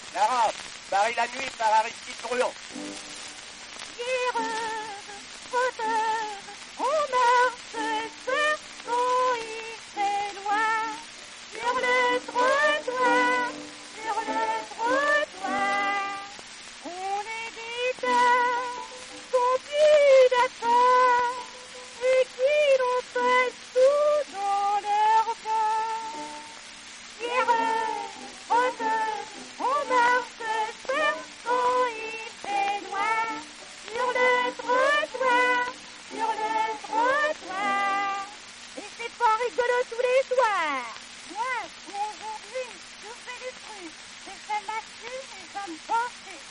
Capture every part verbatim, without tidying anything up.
Lara, Paris la nuit par Aristide Bruand. Hier, moteur, on marche sur son il fait loin, sur le trottoir, sur le trottoir. On est des tas, sont plus d'accord, et qui n'ont pas tout dans leur corps. Hier, moteur, on marche sur son il fait loin, sur le trottoir, sur le trottoir. Et c'est pas rigolo tous les soirs. Moi, aujourd'hui, je fais des trucs. Je fais masser et ça me penser.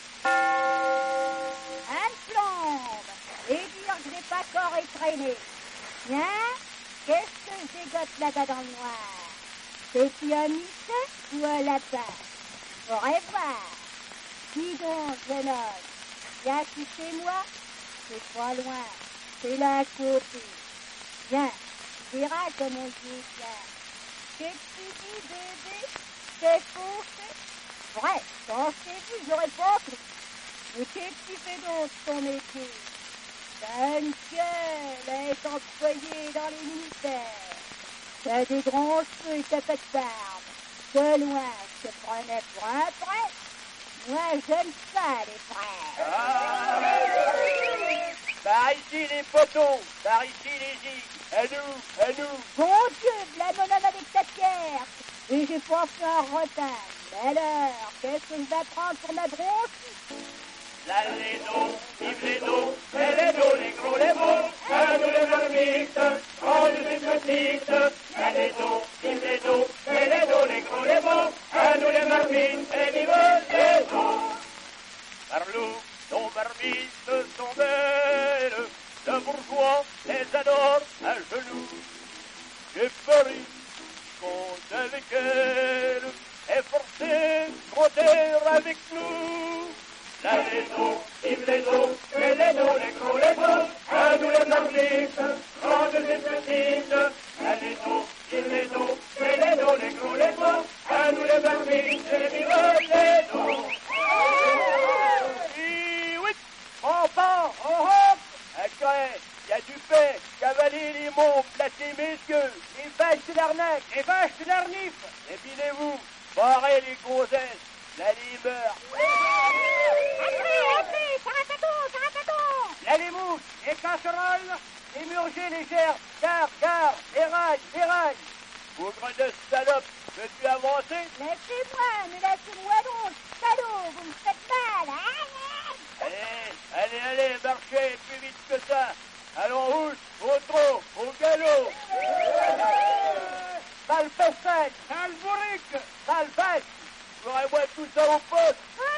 Un plombe et dire que j'ai pas corps et traîné. Tiens, qu'est-ce que je dégote là-bas dans le noir? C'est-tu un mouchet ou un lapin? Faudrait voir. Dis donc, jeune homme, viens-tu chez moi? C'est pas loin, c'est là à côté. Viens, tu verras comment je viens. Qu'est-ce que tu dis, bébé? C'est fauché? Vrai, quand je t'ai vu, j'aurais pas cru. Mais qu'est-ce que tu fais d'autre, ton métier? T'as une gueule à être employé dans les ministères. T'as des grands cheveux et t'as pas de barbe. De loin, je te prenais pour un prêtre. Moi, j'aime ça, les frères. Ah. Par ici les potons, par ici les gigues. À nous, à nous. Bon Dieu, la bonhomme avec ta pierre. Et j'ai pas fait un retard. Mais alors, qu'est-ce que je vais prendre pour ma bronchite? Là les dos, vive les dos, et les dos, les gros, les beaux. À nous les marmites, grandes et petites. Là les dos, vive les dos, et les dos, les gros, les beaux. À nous les marmites, et vive les dos. Parlou, nos marmites sont belles. Le bourgeois les adore à genoux. J'ai Paris, compte avec elle, est forcé de compter avec nous. Là les dos, vive les dos, et les dos, les gros, les beaux. À nous les marmites, grandes et petites. Là les dos, vive les dos, et les dos, les gros, les beaux. À nous les marmites, et vive les dos. Oui, oui, enfants, oh hop. Il y a du paix, cavalier les monts, placez messieurs, les vaches de l'arnaque, les vaches de l'arnif, épilez-vous, barrez les gonzesses, la limeur. Après, après, sarataton, sarataton. La les mouches, les casseroles, les murgers, les gerbes, gare, gare, les rails, les rails. Bougre de salope, veux-tu avancer? Laissez-moi, mais laissez-moi donc, salaud, vous me faites mal, hein? Allez, allez, allez, marchez plus vite que ça. Allons rouge, au trot, au galop. Sale pestagne, sale bourrique, sale vache. J'aurais moi tout ça au poste.